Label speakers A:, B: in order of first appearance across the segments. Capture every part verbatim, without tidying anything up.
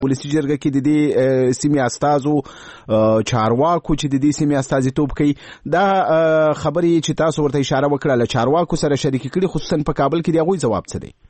A: ولسی جرګه کې د دې سیمې استازو چارواکو چې د دې سیمې استازیتوب کوي دا خبرې چې تاسو ورته اشاره وکړه له چارواکو سره شریک کړي خصوصا په کابل کې دی هغوی ځواب څه دی؟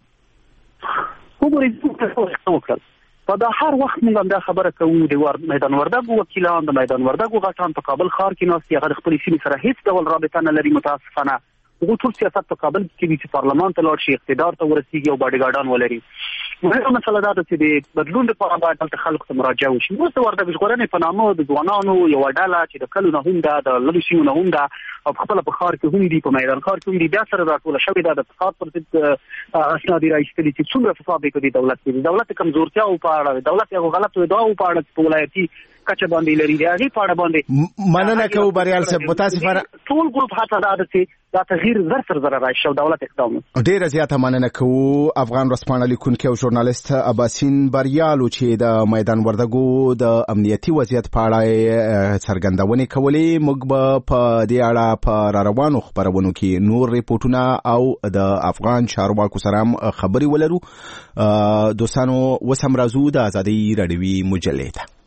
B: وګورئ په دا هر وخت موږ دا خبره کوو د میدان وردګو وکیلان د میدان وردګو غټان په کابل ښار کې ناست هغه د خپلې سیمې سره هیڅ ډول رابطه نه لري. متاسفانه هغوی ټول سیاست په کابل کې کوي چې پارلمان ته لاړ شي اقتدار ته ورسیږي او باډیګارډان ولري. مهمه مسله دا ده چې د بدلون لپاره باید دلته خلکو ته مراجعه وشي. اوس د وردګ ژغورنې په نامه د ځوانانو یوه ډله چې د کلو نه هم ده د لږو سیمو نه هم ده او خپله په ښار کې هم دي په میدان ښار کې هم دي بیا سره راټوله شوې ده د فساد پر ضد اسناد یې راایستلي چې څومره فساد دی په دې دولت کې د دولت د کمزورتیاوو په اړه د دولت هغو غلطو ادعاوو په اړه په ولایتي کچه باندې لري د هغې په اړه باندې
A: مننه کوو بریال صاحب. متاسفانه
B: ټول ګروپ هڅه دا ده چې دا تغییر زر تر زره راشي او دولت اقدام وکړي.
A: ډېره زیاته مننه کوو افغان ورځپاڼه لیکونکی او ژورنالیست اباسین بریالو چې د میدان وردګو د امنیتي وضعیت په اړه څرګندونې کولې. موږ به په دې اړه په را روانو خپرونو کې نور ریپورټونه او د افغان چارواکو سره هم خبرې ولرو. دوستانو اوس هم راځو د ازادۍ راډیوي مجلې ته.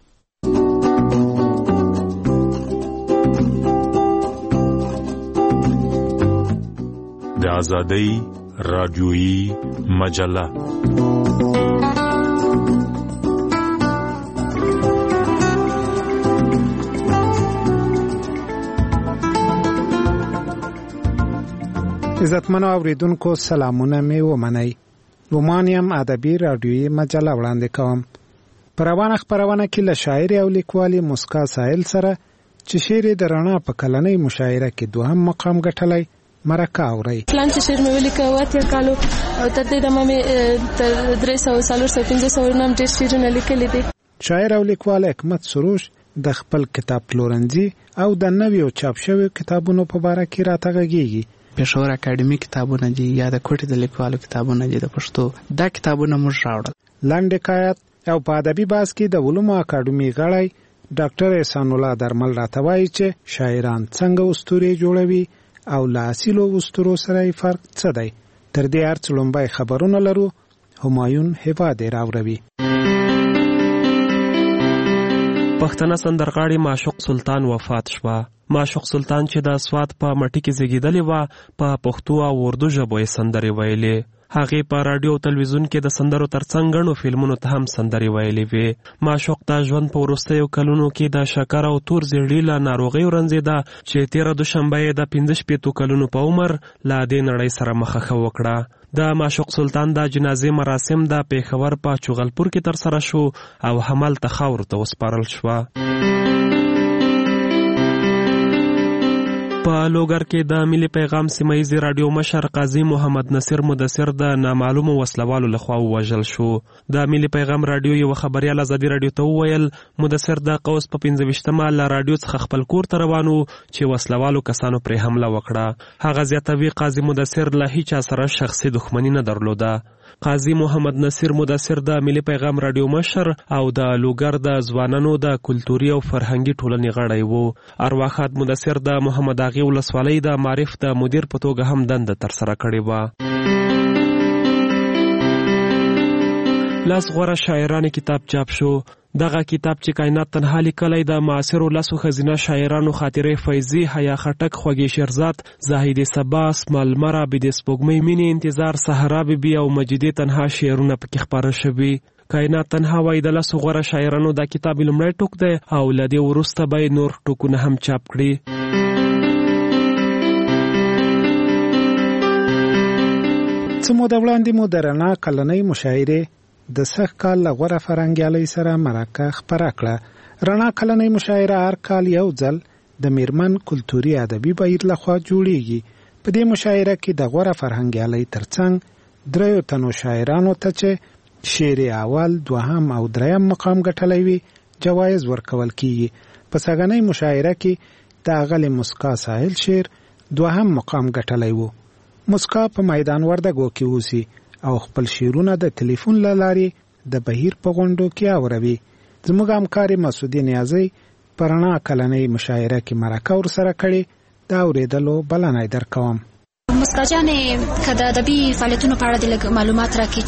C: د ازادۍ راډیوي مجله
D: عزتمنو اوریدونکو سلامونه می ومنئ. رومانیم ادبي راډیوي مجله وړاندې کوم. په روانه خپرونه کې له شاعر او لیکوالې مسکا ساحل سره چې شعر د رڼا په کلنۍ مشاعره کې دوهم مقام ګټلی مرکه اورئ.
E: پلان چې شعر مې ولیکه اتیا کالو او تر دې دمه مې تر درې سوه څلور سوه پنځه سوه نه هم ډېر شعرونه لیکلي دي.
D: شاعر او لیکوال حکمت سروش د خپل کتاب پلورنځي او د نویو چاپ شویو کتابونو په باره کې راته غږېږي.
F: پېښور اکاډمي کتابونه دي یا د کوټې د لیکوالو کتابونه دي د پښتو دا کتابونه موږ راوړل.
D: لنډ حکایت او په ادبي بحث کې د علومو اکاډمي غړی ډاکټر احسان الله درمل راته وایي چې شاعران څنګه اسطورې جوړوي او له اصیلو اسطورو سره یې فرق څه دی. تر دې هر څه لومبی خبرونه لرو. همایون هیواد یې راوروي.
G: پښتنه سندرغاړې معشوق سلطان وفات شوه. معشوق سلطان چې د سوات په مټي کې زیږېدلې وه په پښتو او اردو ژبو یې سندرې ویلې. هغې په راډیو او تلویزیون کې د سندرو ترڅنګ ګڼو فلمونو ته هم سندرې ویلې وې. معشوق د ژوند په وروستیو کلونو کې د شکر او تور زیړي له ناروغیو رنځېده چې تېره دوشنبه یې د پنځه شپېتو کلونو په عمر له دې نړۍ سره مخه ښه وکړه. د معشوق سلطان د جنازې مراسم د پېښور په چغلپور کې ترسره شو او همالته خاورو ته وسپارل شوه. په لوګر کې د ملي پیغام سیمایي رادیو مشر قاضي محمد نصیر مدثر د نامعلومو وسلوالو لخوا ووژل شو. د ملي پیغام رادیو یو خبريال ازادي رادیو ته وویل مدثر د قوس په پنځه ویشتمه له رادیو څخه خپل کور ته روان و چې وسلوالو کسانو پرې حمله وکړه. هغه زیاتوي قاضي مدثر له هیچا سره شخصي دښمني نه درلوده. قاضي محمد نصیر مدثر د ملي پیغام رادیو مشر او د لوګر د ځوانانو د کلتوري او فرهنګي ټولنې غړی وو. ارواښاد مدثر د محمد اغې ولسوالۍ د معرف د مدیر په توګه هم دنده ترسره کړې وه. لاس غوره شاعرانو کتاب چاپ شو. دغه کتاب چې کائنات تنها لیکلی د معاصرو لسو ښځینه شاعرانو خاطرې فیضي، حیا خټک، خوږې شیرزاد، زاهدې صبا، اسماء لمر، عابدې سپوږمۍ، مینې انتظار، سحرا بیبي او مجیدې تنها شعرونه پکې خپاره شوي. کائنات تنها وایي د لسو غوره شاعرانو دا کتاب لومړی ټوک دی او له دې وروسته به یې نور ټوکونه هم چاپ کړي.
D: څه موده وړاندې مو د رڼا کلنۍ مشاعرې د سږ کال له غوره فرهنګیالۍ سره مرکه خپره کړه. رڼا کلنۍ مشاعره هر کال یو ځل د میرمن کلتوري ادبي بهیر لخوا جوړیږي. په دې مشاعره کې د غوره فرهنګیالۍ ترڅنګ دریو تنو شاعرانو ته چې شعر اول، دوهم او دریم مقام ګټلی وي جوایز ورکول کیږي. په سږنۍ مشاعره کې د اغلې مسکا ساحل شعر دوهم مقام ګټلی وو. مسکا په میدان وردګو کې اوسي او خپل شعرونه د ټلیفون له لارې د بهیر په غونډو کې اوروي. زموږ همکارې مسعودي نیازۍ په رڼا کلنۍ مشاعره کې مرکه ورسره کړې. د اورېدلو بلنه یې درکوم.
E: مسکا
H: استاد جانې که د ادبي فعالیتونو په اړه د لږ معلومات راکړي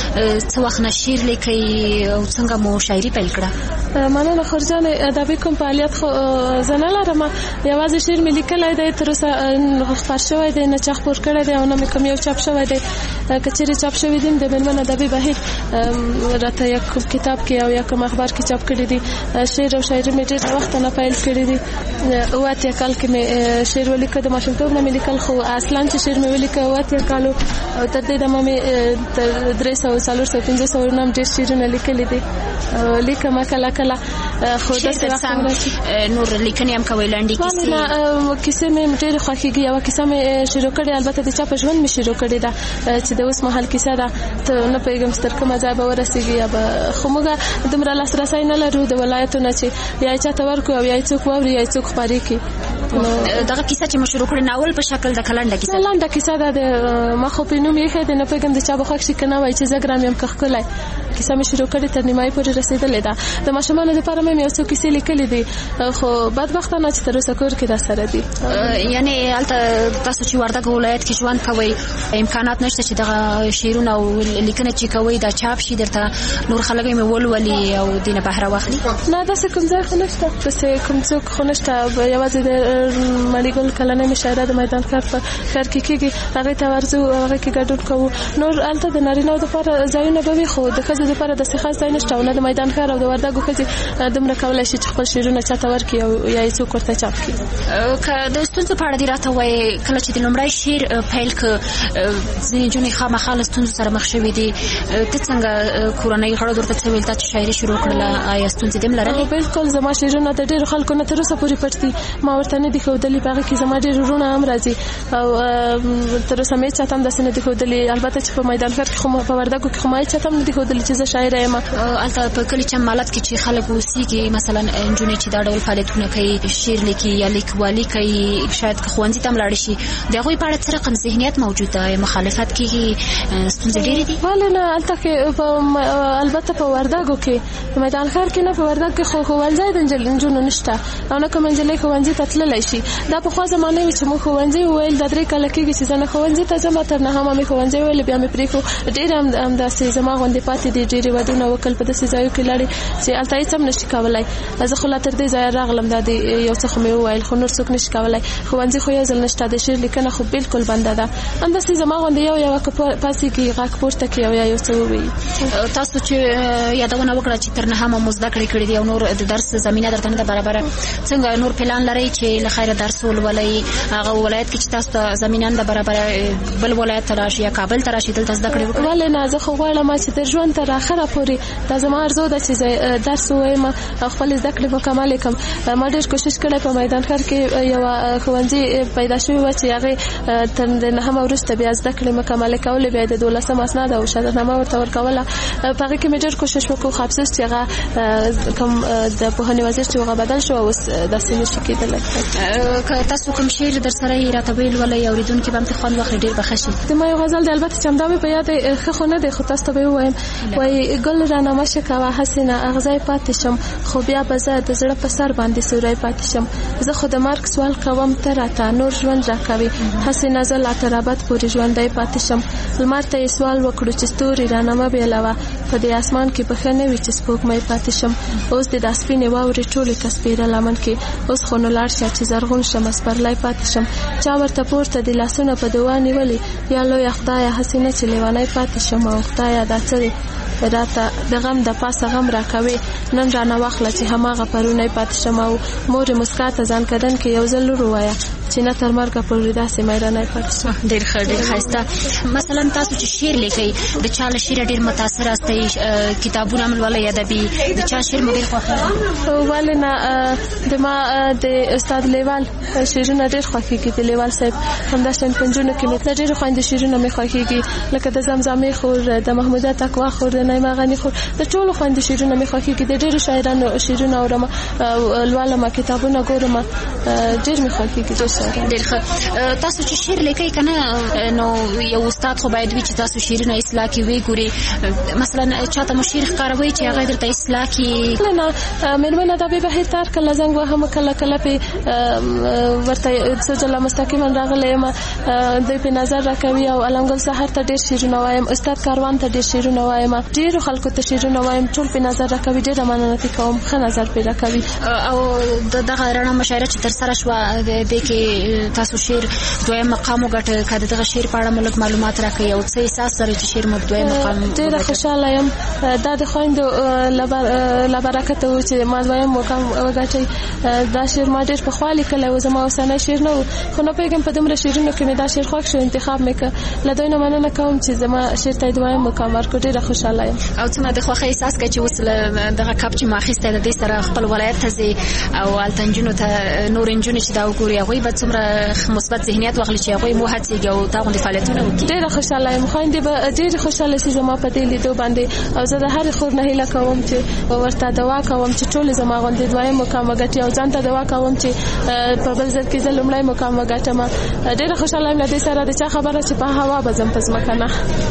H: چې څه وخت نه شعر لیکئ او څنګه مو شاعري پیل کړه؟
E: مننه خورجانې، ادبي کوم فعالیت خو زه نه لرم، یوازې شعر مې لیکلی دی، تر اوسه خپار شوی دی نه چا خپور کړی دی او نه مې کوم یو چاپ شوی دی. که چېرې چاپ شوي دي د میرمن ادبي بهیر راته یا کوم کتاب کې او یا کوم اخبار کې چاپ کړي دي. شعر او شاعري مې ډېر وخت نه پیل کړي دي. اوه اتیا کال کې مې شعر ولیکه، د ماشومتوب نه مې لیکل، خو اصلا چې شعر مې ولیکه اوه اتیا کالو او تر دې دمه مې تر درې سوه څلور سوه پنځه سوه نه هم ډېر شعرونه لیکلي دي، لیکم کله کله. خو داسې وخت
H: نور لیکنې هم کوئ؟ لنډې کیسې؟
E: نه، کیسې مې ډېرې خوښېږي. یوه کیسه مې شروع کړې، البته د چا په ژوند مې شروع کړې ده چې د اوس مهال کیسه ده، ته نه پوهېږم چې تر کومه ځای به ورسېږي یا به، خو موږ دومره لاسرسی نه لرو د ولایتونه چې یا یې چا ته ورکړو او یا یې څوک واوري یا یې څوک خپرې کړي.
H: دغه کیسه چې مو شروع کړې ناول په شکل ده که لنډه کیسه؟
E: لنډه کیسه ده. د ما خو پرې نوم ایښی دی، نه پوهېږم د چا به خوښ شي که نه وایي چې زه ګرام یم که ښکلی. کیسه مې شروع کړې، تر نیمایي پورې رسېدلې ده. د ماشومانو دپاره مې یو څو کیسې لیکلې دي، خو بدبختانه چې تر اوسه کور کې راسره دي.
H: یعنې هلته تاسو چې وردګ ولایت کې ژوند کوئ امکانات نشته چې دغه شعرونه او لیکنه چې کوئ دا چاپ شي، درته نور خلک یې ولولي او دې نه بهره واخلي؟
E: نه، داسې کوم ځای خو نشته، داسې کوم څوک خو نشته. یوازې د مړیګل کلنۍ مشاعره د میدان ښار په ښار کې کېږي، هغې ته ورځو، هغې کې ګډون کوو. نور هلته د نارینهو دپاره ځایونه به وي، خو د ښځو دپاره داسې خاص ځای نشته، او نه د میدان ښار او د وردګو ښځې دومره کولی شي چې خپل شعرونه چا ته ورکړي او یا یې څوک ورته چاپ کړي.
H: که د ستونزو په اړه دې راته وایې، کله چې د لومړی شعر پیل که ځینې نجونې خامخا له ستونزو سره مخ شوي دي، ته څنګه کورنۍ غړو درته څه ویل تا چې شاعري شروع کړله؟ آیا ستونزې دې هم لرلې؟ بالکل، زما شعرونه د ډېرو خلکو نه تر اوسه پورې پټ دي، ما ورته نه دي ښودلي. په هغې کې زما ډېر وروڼه هم راځي او تر اوسه مې چاته هم داسې نه دي ښودلي. البته چې په میدان ښار کې خو په وردګو کې خو ما چاته هم نه دي ښودلي چې زه شاعره یم. هلته په کلي چمالت کې چې خلک اوسېږي، مثلا نجونې چې دا ډول فعالیتونه کوي، شعر لیکي یا لیکوالي کوي، شاید که ښوونځي ته هم لاړې شي، د هغوی په اړه څه رقم ذهنیت موجود ده؟ مخالفت کېږي؟ ستونزې ډېرې دي؟ ولې
E: نه، هلته کې البته په وردګو کې، په میدان ښار کې نه، په وردګ کې خو ښوونځی د نجونو نشته او نه کومه نجلۍ ښوونځي ته تللی شي. دا پخوا زمانه وي چې موږ ښوونځي وویل، دا درې کاله کېږي چې زه نه ښوونځي ته ځم، تر نهمه مې ښوونځی ویل، بیا مې پرېښو. ډېر همداسې زما غوندې پاتې دي، ډېرې ودونه وکړل په داسې ځایو کې لاړې چې هلته هېڅ هم نشي کولی. زه خو لا تر دې ځایه راغلم، دا د یو څه خو مې وویل، خو نور څوک نشي کولی. ښوونځي خو یو ځل نشته، د شعر لیکنه خو بالکل بنده ده. همداسې زما غوندې یو یوه که پاسېږي غږ پورته کړي او یا یو څه ووایي.
H: تاسو چې یادونه وکړه چې تر نهمه مو زده کړې کړې دي او نور د درس زمینه درته نه ده برابره، څنګه نور پلان لرئ چې له خیره درس ولولئ؟ هغه ولایت کې چې تاسو ته زمینه نه ده برابره، بل ولایت ته راشي یا کابل ته راشي دلته زده کړې وکړئ؟
E: ولې نه، زه خو غواړم چې تر ژوند تر آخره پورې دا زما ارزو ده چې زه درس ووایم او خپلې زده کړې مکملې کړم. ما ډېر کوشش کړی، په میدان ښار کې یوه ښوونځي پیدا شوې وه چې هغې تر د نهمه وروسته بیا زده کړې مکملې کولې، بیا د دولسم اسناد او شهادتنامه ورته ورکوله. په هغې کې مې ډېر کوشش وکړو، خو افسوس چې هغه کوم د پوهنې وزیر چې هغه بدل شو، اوس داسې نشي کېدلی.
H: که تاسو کوم شعر در سره یې راته ویل ولئ، اورېدونکي به هم ترې خوند واخلي، ډېر به ښه شي.
E: د ما یو غزل دی، البته چې همدا مې په یاد دی، ښه خو نه دی، خو تاسو ته به یې ووایم. وایي ګل رانه مشه کوه هسې نه اغزی پاتې شم، خو بیا به زه د زړه په سر باندې سوری پاتې شم. زه خو د مرګ سوال کوم، ته راته نور ژوند راکوي، هسې نه زه لا تر ابد پورې ژوندی پاتې شم. لمر ته یې سوال وکړو چې ستوري رانه مه بېلوه، په دې اسمان کې به ښه نه وي چې سپوږمۍ پاتې شم. اوس دې دا سپینې واورې ټولې ته سپېره لمن کې، اوس خو نو لاړ شه چې زرغون شم، سپرلی پاتې شم. چا ورته پورته د لاسونه په دعا نیولي، یا لویه خدایه هسې نه چې لیونی پاتې شم، او خدایه دا څه دی راته د غم د پاسه غم راکوي، نن رانه واخله چې هماغه پرونی پاتې شم. او مورې مسکا ته ځان کدن کې یو ځل لور ووایه چې نه تر مرګه پورې داسې میدانی پاتې شم.
H: ډېر ښه، ډېر ښایسته. مثلا تاسو چې شعر لیکئ، د چا له شعره ډېر متاثر استئ؟ کتابونه هم لولئ ادبي؟ د چا شعر مو ډېر خوښېږي؟
E: ولې نه، د ما د استاد لیوال شعرونه ډېر خوښېږي. د لیوال صاحب همداشان پنجونو کې مې ډېرې خویندې شعرونه مې خوښېږي، لکه د زمزمې خور، د محموده تقوا خور، د غنی ما غنی خو د ټولو خوند شعرونه مې خوښیږي د ډېرو شاعرانو شعرونه اورم لولم کتابونه ګورم ډېر مې خوښیږي ډېر شاعران
H: ډېر ښه تاسو چې شعر لیکئ کنه نو یو استاد خو باید وي چې تاسو شعرونه اصلاح کړي وي ګوري مثلا چاته مو شعر ښکاروي چې هغه درته اصلاح کړي
E: نه مېرمنه دا به بهر تار کله زنګ وهم کله کله په ورته سجل مستقیما راغلی یم دوی په نظر راکوي او علمګل سحر ته ډېر شعرونه وایم استاد کاروان ته ډېر شعرونه وایم ډېرو خلکو ته شعرونه وایم ټول په نظر راکوي ډېره مننه کوم ښه نظر پرې راکوي
H: او دغه رڼا مشاعره چې ترسره شوه د کې تاسو شعر دویم مقام وګټه که دغه شعر په اړه ملک معلومات راکوي او څه احساس لري چې شعر مو دویم مقام
E: ډېره خوشحاله یم دا د خویندو له برکته و چې ما دویم مقام وګټئ دا شعر ما ډېر پخوا لیکلی و زما اوسنی شعر نه و خو نه پوهېږم په دومره شعرونو کې مې دا شعر خوښ شو انتخاب مې کړ له دوی نه مننه کوم چې زما شعر ته دویم مقام ورکړو ډېره خوشحاله یم
H: او څومره د خوښۍ احساس کوي چې اوس دغه کپ چې ما اخیستی د دې سره خپل ولایت ته ځې او هلته نجونو ته نورې نجونې چې دا وګوري هغوی به څومره مثبت ذهنیت واخلي چې هغوی مو هڅېږي او دا غوندې فعالیتونه وکړي
E: ډېره خوشحاله یم خویندې به ډېرې خوشحاله شي زما په دې لیدو باندې او زه د هرې خور نه هیله کوم چې ورته دعا کوم چې ټولې زما غوندې دویم مقام وګټي او ځان ته دعا کوم چې په بل ځل کې زه لومړی مقام وګټم ډېره خوشحاله یم له دې سره د چا خبره چې په هوا به ځم په ځمکه نه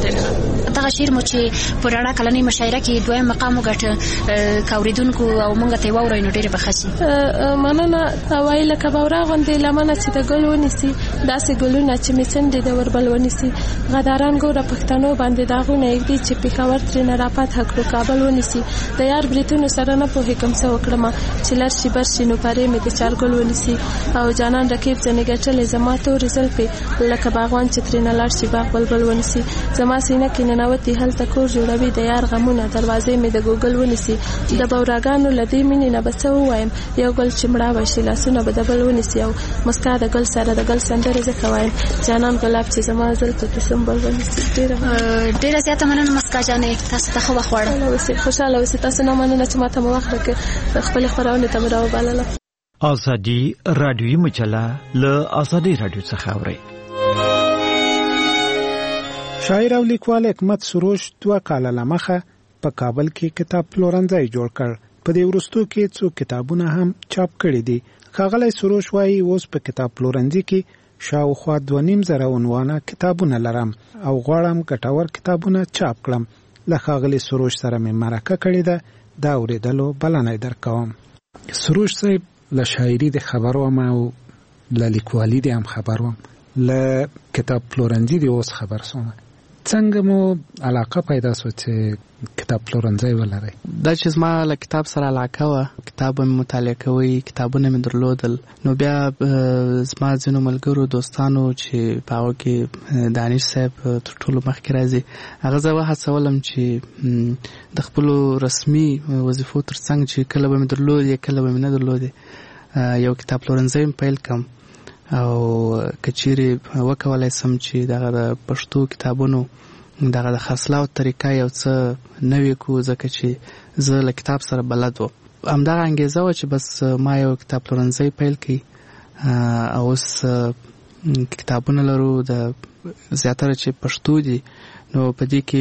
H: دغه شعر مو چې په رڼا کلنۍ مشاعره کې دویم مقام وګټه که اورېدونکو او موږ ته یې واورئ نو ډېرې به ښه شي
E: مننه وایي لکه بورا غوندې لمنه چې د ګل ونیسي داسې ګلونه چې مې څنډې د وربل ونیسي غداران ګوره پښتنو باندې داغونه ږدي چې پېښور ترېنه راپاته کړو کابل ونیسي د یار بریتونو سره نه پوهېږم څه وکړم چې لر شي بر شي نو پرې مې د چارګل ونیسي او جانان رقیب ځنې ګټلې زما تورې زلفې لکه باغوان چې ترېنه لاړ شي باغ بلبل ونیسي زما سینه کې ننوتي هلته کور جوړوي د یار غمونه دروازې مې د ګوګل ونیسي د بوراګانو له دې مینې نه به څه ووایم یو ګل چې مړاوی شي لاسونه به د بل ونیسي او مسکا د ګل سره د ګل سندرې ځکه وایم جانان ګلاب چې زما زلفو کې سمبل ونیسي
H: ډېره زیاته مننه مسکا جانې تاسو ته ښه وخت غواړم
E: خوشحاله اوسئ تاسو نه مننه چې ما ته مو وخت راکړ خپلې خپرونې ته مې راوبلله
I: ازادي رادیوي مجله له ازادي رادیو څخه اورئ
D: شاعر او لیکوال حکمت سروش دوه کاله لمخه په کابل کې کتاب پلورنځی جوړ کړ په دې وروستو کې څو کتابونه هم چاپ کړي دي ښاغلی سروش وایي اوس په کتاب پلورنځي کې شاوخوا دوه نیم زره عنوانه کتابونه لرم او غواړم ګټور کتابونه چاپ کړم له ښاغلي سروش سره مې مرکه کړې ده دا اورېدلو بلنه یې درکوم سروش صاحب له شاعري د خبر وم او له لیکوالي د هم خبر وم له کتاب پلورنځي د اوس خبر سوم څنګه مو علاقه پیدا شو چې کتاب پلورنځی ولرئ
F: دا چې زما له کتاب سره علاقه وه کتاب مې مطالعه کوئ کتابونه مې درلودل نو بیا زما ځینو ملګرو دوستانو چې په هغو کې دانش صاحب تر ټولو مخکې راځي هغه زه وهڅولم چې د خپلو رسمي وظیفو تر څنګ چې کله به مې درلودې کله به مې نه درلودې یو کتاب پلورنځی مې پیل کړم او کچېرې وکولای سم چې دغه د پښتو کتابونو دغه د خرڅلاو طریقه یو څه نوې کړو ځکه چې زه له کتاب سره بلد وم همدغه انګېزه وه چې بس ما یو کتاب پلورنځی پیل کړي او اوس کتابونه لرو د زیاتره چې پښتو دي نو په دې کې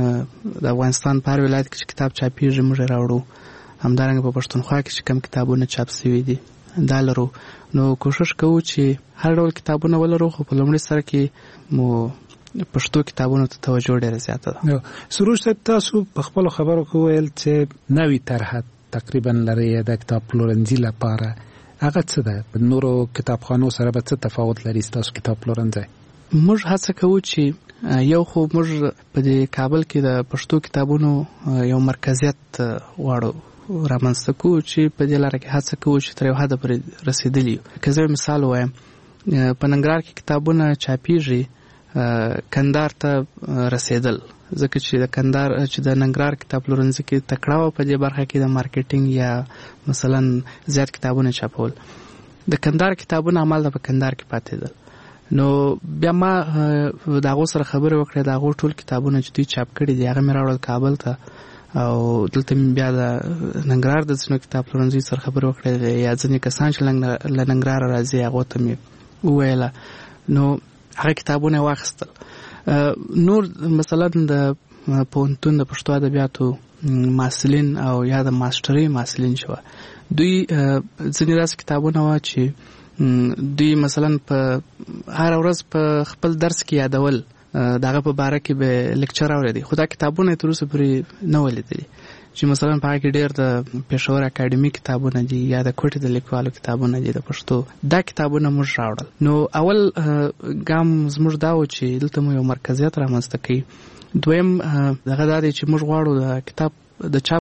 F: د افغانستان په هر ولایت کې چې کتاب چاپېږي موږ یې راوړو همدارنګه په پښتونخوا کې چې کم کتابونه چاپ شوي دي دا لرو نو کوشش کوو چې هر ډول کتابونه ولرو خو په لومړي سره کې مو پښتو کتابونو ته توجه ډېره زیاته ده
D: سروش صاحب تاسو په خپلو خبرو کې ویل چې نوې طرحه تقریبا لري د کتاب پلورنځي لپاره هغه څه ده په نورو کتابخانو سره به څه تفاوت لري ستاسو کتاب پلورنځی
F: موږ هڅه کوو چې یو خو موږ په دې کابل کې د پښتو کتابونو یو مرکزیت غواړو رامنځته کوو چې په دې لاره کې هڅه کوو چې تر یو حده پورې رسېدلي یو که زه مثال ووایم په ننګرهار کې کتابونه چاپېږي کندهار ته رسېدل ځکه چې د کندهار چې د ننګرهار کتاب پلورنځي کې تکړه وه په دې برخه کې د مارکیټینګ یا مثلا زیات کتابونه چاپول د کندهار کتابونه همالته په کندهار کې پاتېدل نو بیا ما د هغو سره خبرې وکړې د هغو ټول کتابونه چې دوی چاپ کړي دي هغه مې راوړل کابل ته او دلته مې بیا د ننګرهار د ځینو کتاب پلورنځیو سره خبرې وکړې یا ځینې کسان چې له ننګرهاره راځي هغو ته مې وویله نو هغه کتابونه واخیستل نور مثلا د پوهنتون د پښتو ادبیاتو محصلین او یا د ماسترۍ محصلین شوه. دوی ځینې داسې کتابونه وه چې دوی مثلا په هره ورځ په خپل درس کې یادول، د هغه په باره کې به لیکچر اورېدی، خو دا کتابونه یې تر اوسه پورې نه ولیدلي چې مثلا په هغه کې ډېر د پېښور اکاډمي کتابونه دي یا د کوټې د لیکوالو کتابونه دي د پښتو. دا کتابونه موږ راوړل. نو اول ګام زموږ دا و چې دلته مو یو مرکزیت رامنځته کړي. دویم دغه دا دی چې موږ غواړو د کتاب د چاپ